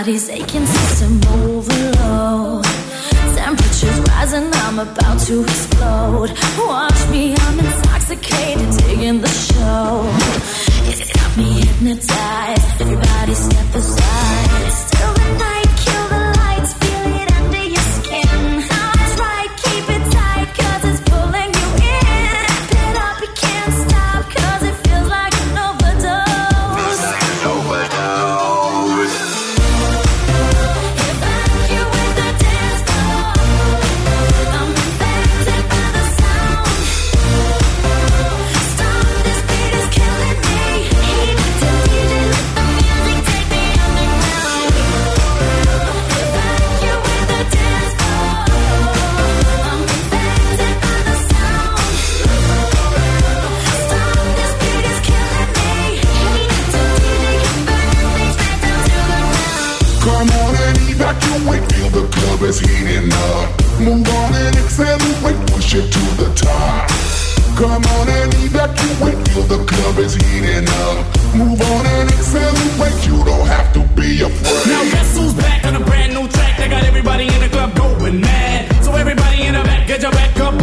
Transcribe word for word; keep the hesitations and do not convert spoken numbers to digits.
body's aching, system overload. Temperatures rising, I'm about to explode. Watch me, I'm intoxicated, digging the show. It's got me hypnotized. Everybody step aside. Still the night, kill the lights, feel it under your skin. That's right, keep it tight, cause it's pulling you in. Wrap it up, you can't stop, cause it feels like an overdose. It's like an overdose. Evacuate the dance floor. I'm infected by the sound. Stop, this beat is killing me. Heat to D J, let the music take me underground. Evacuate the dance floor. I'm infected by the sound. Stop, this beat is killing me. Heat to D J, burn things back down to the ground. Come on and evacuate, feel the club is heating up. Move on and accelerate, push it to the top. Come on and evacuate, feel the club is heating up. Move on and accelerate, you don't have to be afraid. Now guess who's back on a brand new track? They got everybody in the club going mad. So everybody in the back, get your back up